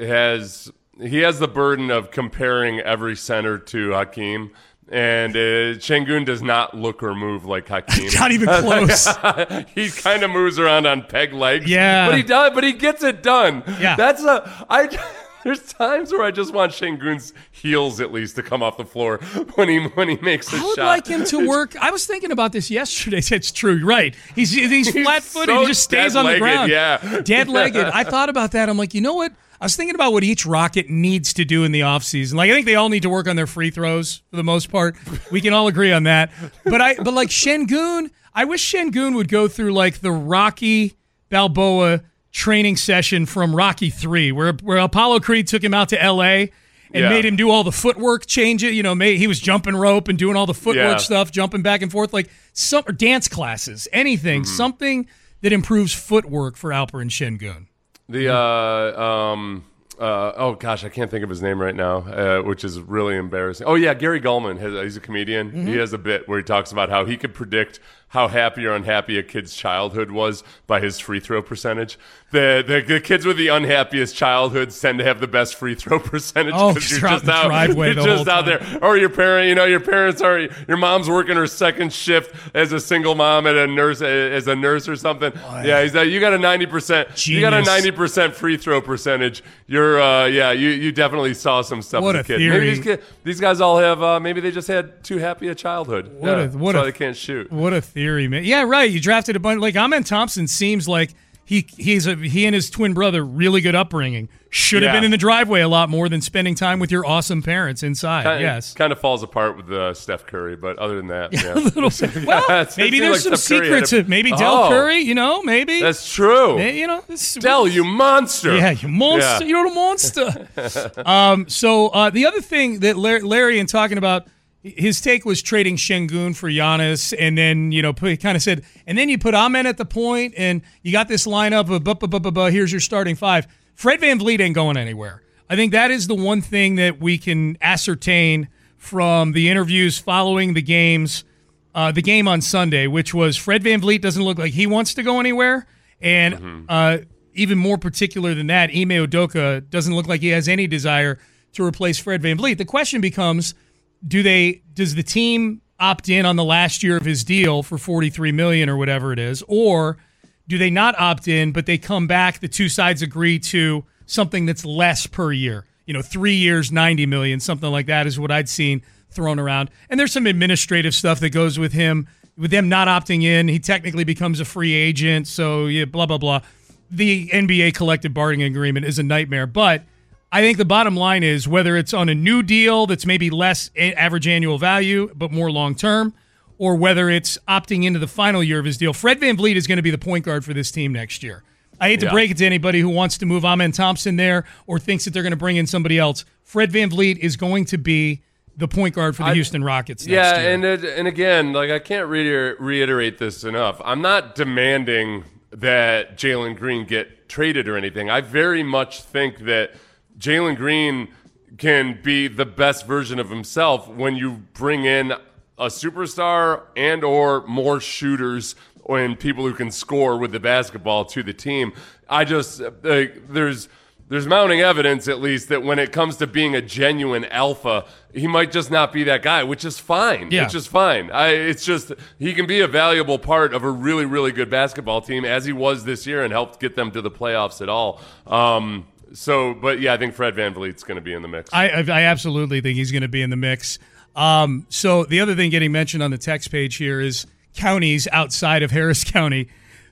has he has the burden of comparing every center to Hakeem. And uh, Şengün does not look or move like Hakeem. Not even close. He kind of moves around on peg legs. Yeah, but he does. But he gets it done. Yeah, that's a. I. There's times where I just want Şengün's heels at least to come off the floor when he when he makes a shot. I would shot. like him to work. I was thinking about this yesterday. It's true. You're right. He's he's, he's flat-footed. So he just stays on the ground. Yeah. Dead-legged. I thought about that. I'm like, you know what? I was thinking about what each Rocket needs to do in the offseason. Like, I think they all need to work on their free throws for the most part. We can all agree on that. But I but like Şengün, I wish Şengün would go through like the Rocky Balboa training session from Rocky three, where where Apollo Creed took him out to L A and yeah. made him do all the footwork change it. You know, made, he was jumping rope and doing all the footwork yeah. stuff, jumping back and forth, like some or dance classes, anything, mm-hmm. something that improves footwork for Alperen Şengün. The uh, um, uh, oh gosh, I can't think of his name right now, uh, which is really embarrassing. Oh yeah, Gary Gulman. Has, he's a comedian. Mm-hmm. He has a bit where he talks about how he could predict how happy or unhappy a kid's childhood was by his free throw percentage. The, the the kids with the unhappiest childhoods tend to have the best free throw percentage because oh, you're just out, driveway you're the just out time. there. Or your parent, you know, your parents are your mom's working her second shift as a single mom at a nurse as a nurse or something. Boy. Yeah, he's like, you got a ninety percent. Genius. You got a ninety percent free throw percentage. You're uh, yeah, you you definitely saw some stuff what as a, a kid. Theory. Maybe these, kid, these guys all have uh, maybe they just had too happy a childhood. What yeah, a what that's a why they can't shoot. What a theory, man. Yeah, right. You drafted a bunch. Like Amen Thompson seems like he he's a he and his twin brother really good upbringing. Should have yeah. been in the driveway a lot more than spending time with your awesome parents inside. Kind of, yes, kind of falls apart with uh, Steph Curry, but other than that, yeah. a little bit. Well, yeah, maybe there's like some secrets a, of maybe Del oh, Curry. You know, maybe that's true. Maybe, you know, this, Del, you monster. Yeah, you monster. Yeah. You're a monster. um. So uh, the other thing that Larry, Larry in talking about. His take was trading Şengün for Giannis, and then, you know, he kind of said, and then you put Amen at the point, and you got this lineup of, buh, buh, buh, buh, buh, here's your starting five. Fred VanVleet ain't going anywhere. I think that is the one thing that we can ascertain from the interviews following the games, uh, the game on Sunday, which was Fred VanVleet doesn't look like he wants to go anywhere, and mm-hmm. uh, even more particular than that, Ime Udoka doesn't look like he has any desire to replace Fred VanVleet. The question becomes, Do they? Does the team opt in on the last year of his deal for forty-three million dollars or whatever it is, or do they not opt in, but they come back, the two sides agree to something that's less per year? You know, three years, ninety million dollars, something like that is what I'd seen thrown around. And there's some administrative stuff that goes with him, with them not opting in. He technically becomes a free agent, so yeah, blah, blah, blah. The N B A collective bargaining agreement is a nightmare, but I think the bottom line is whether it's on a new deal that's maybe less average annual value but more long-term, or whether it's opting into the final year of his deal, Fred VanVleet is going to be the point guard for this team next year. I hate to yeah. break it to anybody who wants to move Amen Thompson there or thinks that they're going to bring in somebody else. Fred VanVleet is going to be the point guard for the I, Houston Rockets next yeah, year. and it, and again, like I can't reiter- reiterate this enough. I'm not demanding that Jalen Green get traded or anything. I very much think that Jalen Green can be the best version of himself when you bring in a superstar and or more shooters and people who can score with the basketball to the team. I just uh, there's there's mounting evidence, at least, that when it comes to being a genuine alpha, he might just not be that guy, which is fine. Yeah. It's just fine. I, it's just he can be a valuable part of a really, really good basketball team, as he was this year and helped get them to the playoffs at all. Um, So, but yeah, I think Fred VanVleet's going to be in the mix. I, I absolutely think he's going to be in the mix. Um, so the other thing getting mentioned on the text page here is counties outside of Harris County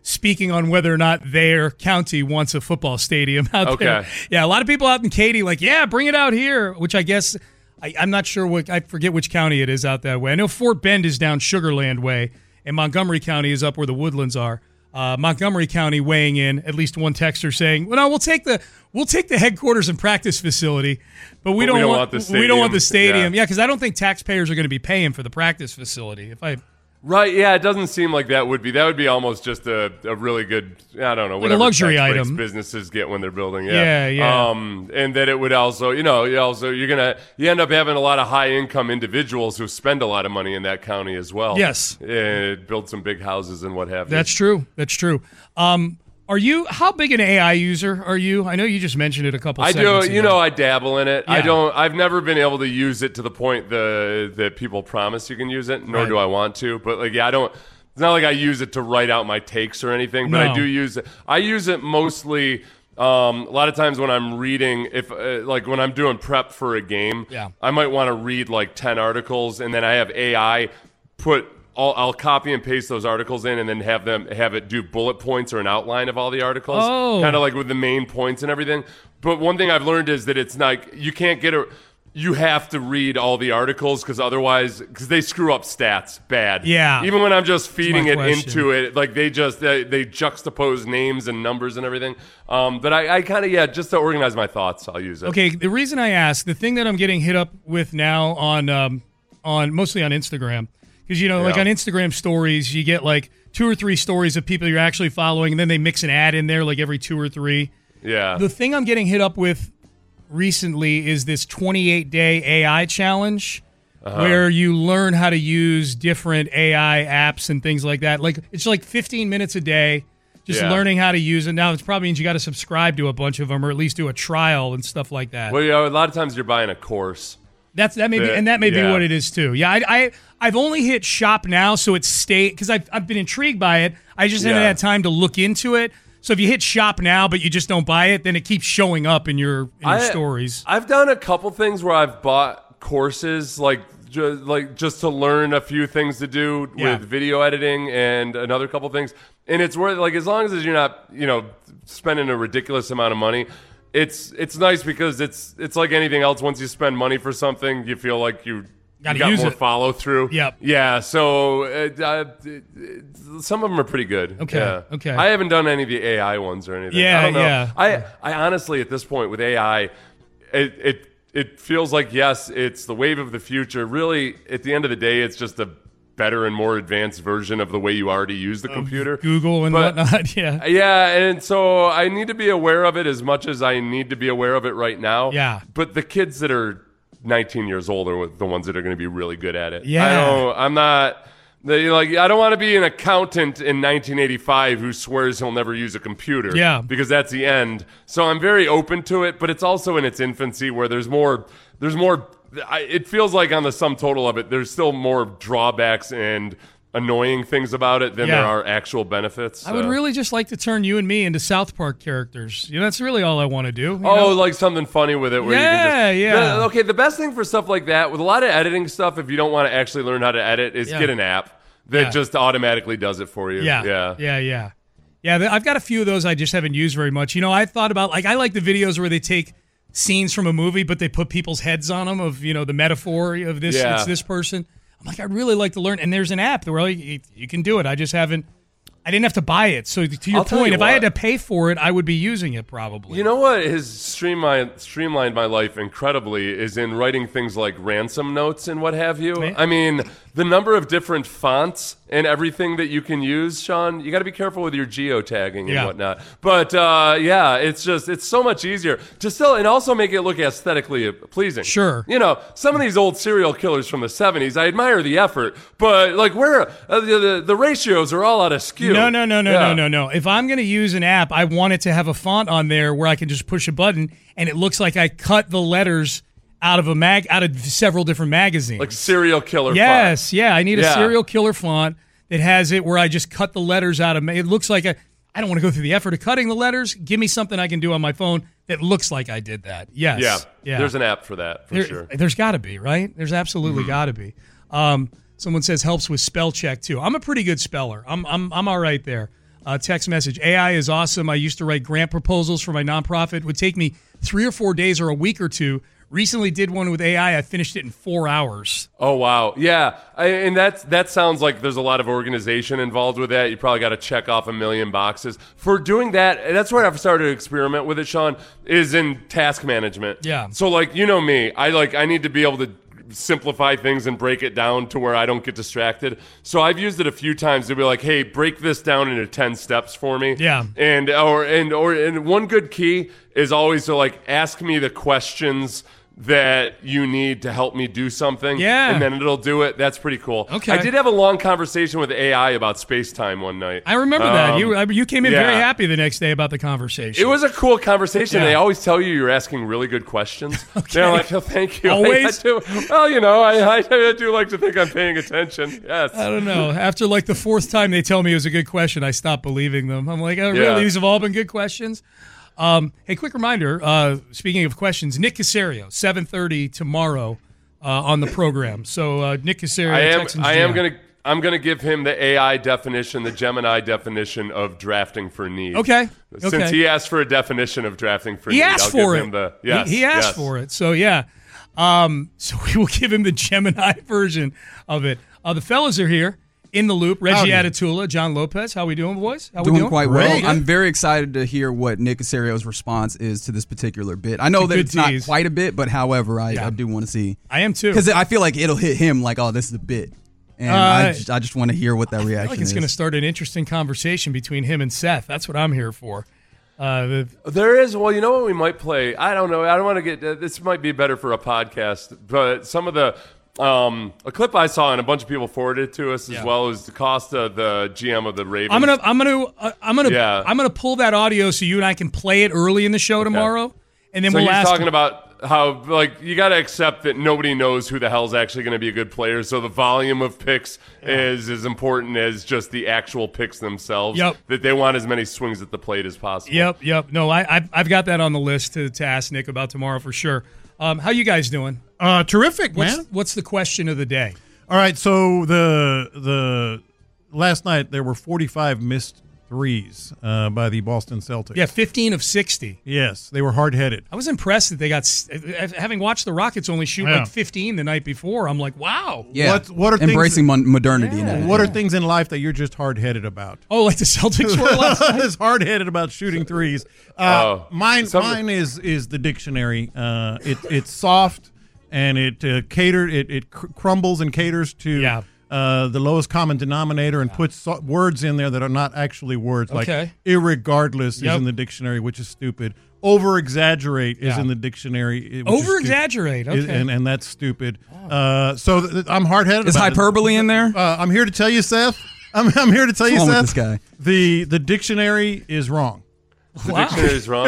speaking on whether or not their county wants a football stadium out Okay. there. Yeah, a lot of people out in Katy like, yeah, bring it out here, which I guess I, I'm not sure what I forget which county it is out that way. I know Fort Bend is down Sugar Land way, and Montgomery County is up where the Woodlands are. Uh, Montgomery County weighing in, at least one texter saying, "Well, no, we'll take the we'll take the headquarters and practice facility, but we, But don't, we don't want, want the stadium." we don't want the stadium." Yeah. Yeah, because I don't think taxpayers are going to be paying for the practice facility. If I Right, yeah, it doesn't seem like that would be. That would be almost just a, a really good, I don't know, Like a whatever luxury tax breaks item. businesses get when they're building. Yeah, Yeah, yeah. Um, and that it would also, you know, you also you're gonna you end up having a lot of high income individuals who spend a lot of money in that county as well. Yes. and build some big houses and what have you. That's true. That's true. Um, are you how big an A I user are you? I know you just mentioned it a couple. I seconds do, you ago. know, I dabble in it. I Yeah. don't. I've never been able to use it to the point the that people promise you can use it, nor Right. do I want to. But like, yeah, I don't. It's not like I use it to write out my takes or anything, but No. I do use it. I use it mostly. Um, a lot of times when I'm reading, if uh, like when I'm doing prep for a game, Yeah. I might want to read like ten articles, and then I have A I put. I'll, I'll copy and paste those articles in, and then have them have it do bullet points or an outline of all the articles, Oh. kind of like with the main points and everything. But one thing I've learned is that it's like you can't get a. You have to read all the articles because otherwise, because they screw up stats bad. Yeah. Even when I'm just feeding my it question. into it, like they just they, they juxtapose names and numbers and everything. Um, but I, I kind of yeah, just to organize my thoughts, I'll use it. Okay, the reason I ask, the thing that I'm getting hit up with now on um, on mostly on Instagram, because you know, like Yeah. on Instagram stories, you get like two or three stories of people you're actually following, and then they mix an ad in there like every two or three. Yeah. The thing I'm getting hit up with recently is this twenty-eight day A I challenge. Uh-huh. Where you learn how to use different A I apps and things like that. Like it's like fifteen minutes a day, just Yeah. learning how to use it. Now it probably means you got to subscribe to a bunch of them, or at least do a trial and stuff like that. Well, you know, a lot of times you're buying a course. That's that may be, The- and that may be yeah. what it is too. Yeah, I, I I've only hit shop now, so it's stay because I've I've been intrigued by it. I just haven't Yeah. had time to look into it. So if you hit shop now, but you just don't buy it, then it keeps showing up in your in your I- stories. I've done a couple things where I've bought courses like ju- like just to learn a few things to do Yeah. with video editing and another couple things. And it's worth like as long as you're not, you know, spending a ridiculous amount of money. It's it's nice because it's it's like anything else. Once you spend money for something, you feel like you Gotta you got use more it. follow through. Yep. Yeah. So uh, uh, some of them are pretty good. Okay, Yeah. okay. I haven't done any of the A I ones or anything. Yeah, I don't know. yeah. I I honestly at this point with A I, it it it feels like yes, it's the wave of the future. Really, at the end of the day, it's just a better and more advanced version of the way you already use the computer. Google and But- whatnot. Yeah. Yeah, and so I need to be aware of it as much as I need to be aware of it right now. Yeah. But the kids that are nineteen years old are the ones that are going to be really good at it. Yeah. I don't, I'm not. They, like I don't want to be an accountant in nineteen eighty-five who swears he'll never use a computer. Yeah. Because that's the end. So I'm very open to it, but it's also in its infancy where there's more. There's more. I, it feels like on the sum total of it, there's still more drawbacks and annoying things about it than Yeah. there are actual benefits. I would so. really just like to turn you and me into South Park characters. You know, that's really all I want to do. you Oh, know? like something funny with it where Yeah, you can just yeah. The- okay, the best thing for stuff like that with a lot of editing stuff, if you don't want to actually learn how to edit, is Yeah. get an app that Yeah. just automatically does it for you. Yeah, yeah, yeah, yeah, yeah. th- I've got a few of those I just haven't used very much. You know, I thought about like I like the videos where they take scenes from a movie, but they put people's heads on them of you know the metaphor of this. Yeah. It's this person. I'm like, I'd really like to learn. And there's an app where you, you can do it. I just haven't. I didn't have to buy it. So to your I'll tell point, you if I had to what. pay for it, I would be using it probably. You know what has streamlined streamlined my life incredibly is in writing things like ransom notes and what have you. Man. I mean, the number of different fonts and everything that you can use, Sean. You got to be careful with your geotagging and Yeah. whatnot. But uh, yeah, it's just it's so much easier to still and also make it look aesthetically pleasing. Sure. You know, some of these old serial killers from the seventies, I admire the effort, but like where uh, the, the the ratios are all out of skew. No, no, no, no, Yeah. no, no, no. If I'm going to use an app, I want it to have a font on there where I can just push a button and it looks like I cut the letters out of a mag out of several different magazines. Like serial killer. yes, font. yeah. I need a Yeah. serial killer font that has it where I just cut the letters out of. It looks like a. I don't want to go through the effort of cutting the letters. Give me something I can do on my phone that looks like I did that. Yes. Yeah, Yeah. There's an app for that for There, sure. There's got to be, right? There's absolutely got to be. Um, someone says helps with spell check too. I'm a pretty good speller. I'm I'm I'm all right there. Uh, text message, A I is awesome. I used to write grant proposals for my nonprofit. It would take me three or four days or a week or two. Recently did one with A I. I finished it in four hours. Oh, wow. Yeah. I, and that's, that sounds like there's a lot of organization involved with that. You probably got to check off a million boxes. For doing that, that's where I've started to experiment with it, Sean, is in task management. Yeah. So, like, you know me. I like I need to be able to simplify things and break it down to where I don't get distracted. So I've used it a few times to be like, hey, break this down into ten steps for me. Yeah. And or and or and one good key is always to like ask me the questions that you need to help me do something. Yeah. And then it'll do it. That's pretty cool. Okay. I did have a long conversation with A I about space-time one night. I remember um, that. You you came in yeah. very happy the next day about the conversation. It was a cool conversation. Yeah. They always tell you you're asking really good questions. Okay. They're like, oh, thank you. Always? I do, well, you know, I, I do like to think I'm paying attention. Yes. I don't know. After like the fourth time they tell me it was a good question, I stopped believing them. I'm like, oh, really? Yeah. These have all been good questions? Um, hey, quick reminder, uh, speaking of questions, Nick Caserio, seven thirty tomorrow uh, on the program. So uh, Nick Caserio, I am, Texans I am G M. going to I'm going to give him the A I definition, the Gemini definition of drafting for need. Okay. Since okay. he asked for a definition of drafting for He need, asked I'll for give it. him the yes, he, he asked yes. for it. So, yeah. Um, so we will give him the Gemini version of it. Uh, the fellas are here in the loop. Reggie Howdy. Atatula, John Lopez. How we doing, boys? How Doing, we doing? quite well. Great. I'm very excited to hear what Nick Caserio's response is to this particular bit. I know It's a that good it's not tease. quite a bit, but however, I, Yeah. I do want to see. I am too. Because I feel like it'll hit him like, oh, this is a bit. And Uh, I, just, I just want to hear what that I reaction feel like it's is. going to start an interesting conversation between him and Seth. That's what I'm here for. Uh, the, There is, well, you know what we might play? I don't know. I don't want to get, uh, this might be better for a podcast, but some of the, um, a clip I saw and a bunch of people forwarded it to us as Yeah. well as Costa, the G M of the Ravens. I'm gonna, I'm gonna, uh, I'm gonna, Yeah. I'm gonna pull that audio so you and I can play it early in the show tomorrow, and then So we'll he's ask. talking him. about how, like, you got to accept that nobody knows who the hell's actually going to be a good player. So the volume of picks is as important as just the actual picks themselves. Yep. That they want as many swings at the plate as possible. Yep, yep. No, I, I've, I've got that on the list to, to ask Nick about tomorrow for sure. Um, how you guys doing? Uh, terrific, What's, man. what's the question of the day? All right, so the the last night there were forty-five missed threes uh, by the Boston Celtics. Yeah, fifteen of sixty. Yes, they were hard-headed. I was impressed that they got, s- having watched the Rockets only shoot Yeah. like fifteen the night before. I'm like, wow. yeah. What- what are things Embracing mon- modernity. Yeah. now. What are things in life that you're just hard-headed about? Oh, like the Celtics were last night? Is hard-headed about shooting threes. Uh, Oh. mine, Some- mine is is the dictionary. Uh, it, it's soft and it uh, cater it it cr- crumbles and caters to Yeah. uh, the lowest common denominator and puts so- words in there that are not actually words. Okay. Like irregardless Yep. is in the dictionary, which is stupid. Over exaggerate is Yeah. in the dictionary. which is stupid. Over-exaggerate, Is- okay. and and that's stupid. Uh, so th- th- I'm hard-headed. Is about it. hyperbole in there? Uh, I'm here to tell you, Seth. I'm, I'm here to tell What's you, wrong with Seth. this guy? The the dictionary is wrong. The dictionary's wrong.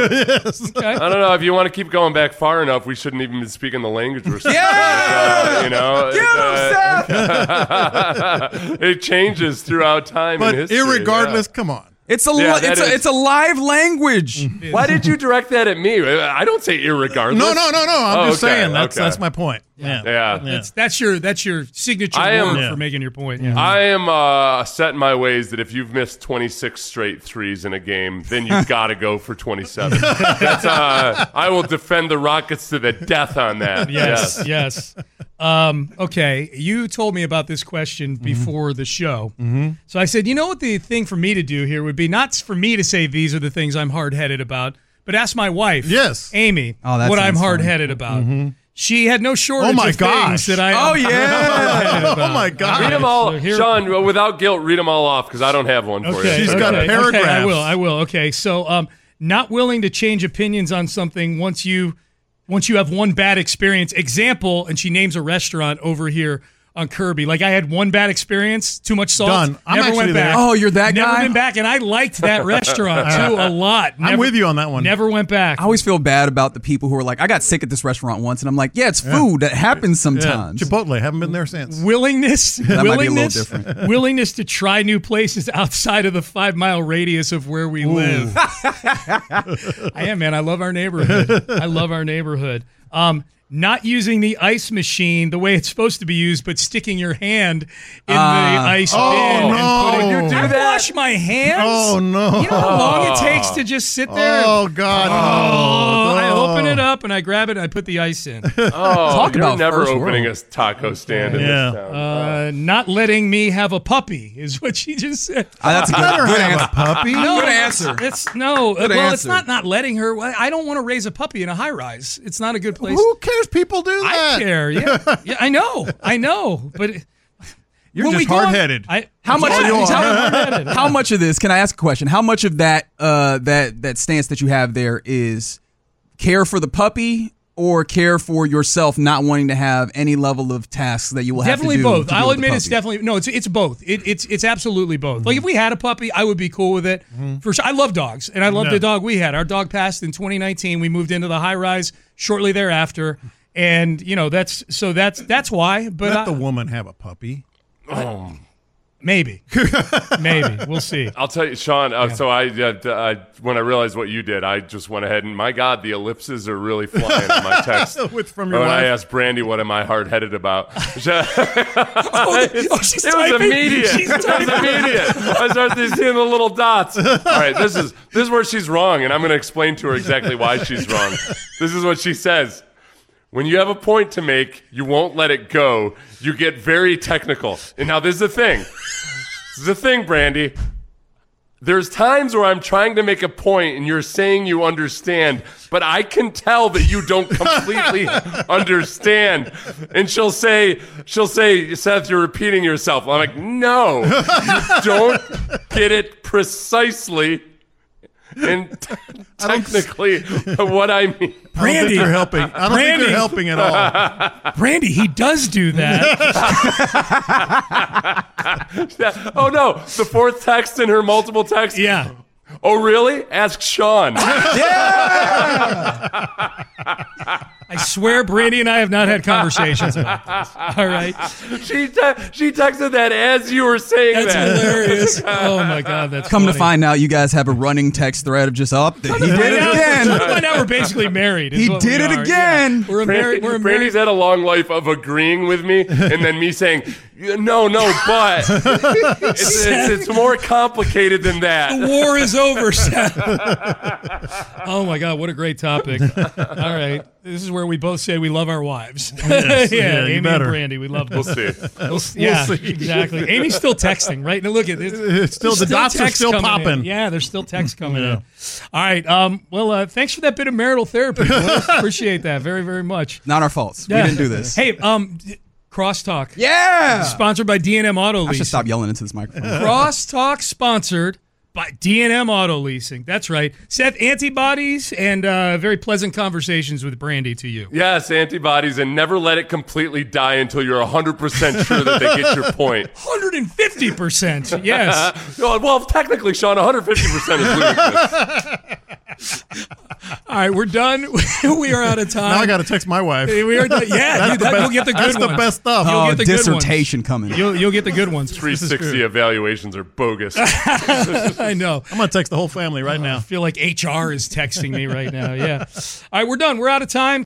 I don't know. If you want to keep going back far enough, we shouldn't even be speaking the language we're speaking. Yeah! Uh, you know, Get him, uh, it changes throughout time But and history. irregardless, come on. It's a Yeah, li- that it's is- a it's a live language. Yeah. Why did you direct that at me? I don't say irregardless. No, no, no, no. I'm Oh, just okay, saying that's okay. that's my point. Yeah. Yeah. That's that's your that's your signature I am- word Yeah. for making your point. Yeah. I am uh, set in my ways that if you've missed twenty-six straight threes in a game, then you've got to go for twenty-seven. That's uh, I will defend the Rockets to the death on that. Yes, yes. Um, okay, you told me about this question before the show. Mm-hmm. So I said, you know what the thing for me to do here would be? Not for me to say these are the things I'm hard-headed about, but ask my wife, Yes. Amy, Oh, that what I'm sounds fun. hard-headed about. She had no shortage Oh, my of gosh. things that I am Oh, yeah. hard-headed Oh about. my God. Read them all, So here- Sean. Without guilt, read them all off because I don't have one for Okay, you. She's okay, got okay, paragraphs. I will. I will. Okay, so um, not willing to change opinions on something once you once you have one bad experience. Example, and she names a restaurant over here on Kirby. Like I had one bad experience, too much salt. Done. I'm never actually went there. back. Oh, you're that never guy? been back, and I liked that restaurant too a lot. I'm Never- with you on that one. Never went back. I always feel bad about the people who are like, I got sick at this restaurant once, and I'm like, yeah, it's food. That happens Yeah. sometimes. Chipotle. Haven't been there since. Willingness, might be a little willingness, different. willingness to try new places outside of the five mile radius of where we live. I am, man. I love our neighborhood. I love our neighborhood. Um, not using the ice machine the way it's supposed to be used, but sticking your hand in Uh, the ice oh, bin no. and putting You do I that? wash my hands. Oh, no. You know how long it takes to just sit there? Oh, God. Oh, I no. open it up and I grab it and I put the ice in. Oh, Talk you're about never first opening world. a taco stand in Yeah. this town. Uh, not letting me have a puppy is what she just said. Ah, that's a good, Let her good have answer. a puppy. No, Good answer. It's no. Good well, it's answer. not not letting her. I don't want to raise a puppy in a high rise. It's not a good place. Who cares? People do that. I care. Yeah, yeah. I know. I know. But it- You're when we just go on- hard-headed. I, How much? Yeah, you are. hard-headed. How much of this? Can I ask a question? How much of that uh, that that stance that you have there is care for the puppy or care for yourself, not wanting to have any level of tasks that you will Definitely have to do? both. to deal I'll with the admit it's puppy? definitely no. It's it's both. It, it's it's absolutely both. Like if we had a puppy, I would be cool with it for sure. I love dogs, and I love Yeah. the dog we had. Our dog passed in twenty nineteen. We moved into the high rise shortly thereafter, and you know that's so that's that's why. But Let I- the woman have a puppy. maybe, maybe we'll see. I'll tell you, Sean. Uh, So I, uh, I, when I realized what you did, I just went ahead and my God, the ellipses are really flying in my text. With- from your when I wife? asked Brandy, "What am I hard-headed about?" Oh, oh, she's It was typing. immediate. She's It was typing. immediate. I started seeing the little dots. All right, this is this is where she's wrong, and I'm going to explain to her exactly why she's wrong. This is what she says. When you have a point to make, you won't let it go. You get very technical. And now this is the thing. This is the thing, Brandy. There's times where I'm trying to make a point and you're saying you understand, but I can tell that you don't completely understand. And she'll say, she'll say, Seth, you're repeating yourself. I'm like, no, you don't get it precisely and t- technically what I mean. I don't Brandy. think you're helping. I don't think Brandy. you're helping at all. Brandy, he does do that. Yeah. Oh no, the fourth text in her multiple text. Yeah. Oh really? Ask Sean. I swear, Brandy and I have not had conversations about this. All right. she te- she texted that as you were saying That's that. hilarious. Oh, my God. That's Come to funny. find out, you guys have a running text thread of just up. He did it Now- again. Come to find out we're basically married. is He what did we it are. again. Yeah. We're a Brandy, married. We're a Brandy's married. had a long life of agreeing with me and then me saying, no, no, but it's, it's, it's more complicated than that. The war is over, Seth. Oh my God, what a great topic! All right, this is where we both say we love our wives. Yes, yeah, yeah, you Amy and better. Brandy, we love them. We'll see. We'll see. Yeah, see. exactly. Amy's still texting, right? Now look at this. It's still- the dots are texts still coming in. popping. Yeah, there's still texts coming in. All right. Um. Well, uh, thanks for that bit of marital therapy. boys. Appreciate that very, very much. Not our faults. Yeah. We didn't do this. Hey, um, d- Crosstalk. Yeah. Sponsored by D and M Auto I Leasing. should stop yelling into this microphone. Crosstalk sponsored by D and M Auto Leasing. That's right. Seth, antibodies and uh, very pleasant conversations with Brandy to you. Yes, antibodies, and never let it completely die until you're one hundred percent sure that they get your point. one hundred fifty percent. Yes. well, well, technically, Sean, one hundred fifty percent is ludicrous. All right, we're done. We are out of time. Now I got to text my wife. We are done. Yeah, That's dude, the that, best- you'll get the good that's the ones. best stuff. You'll Oh, get the good dissertation coming. ones. You'll, you'll get the good ones. three sixty evaluations are bogus. I know. I'm going to text the whole family right now. I feel like H R is texting me right now. Yeah. All right, we're done. We're out of time.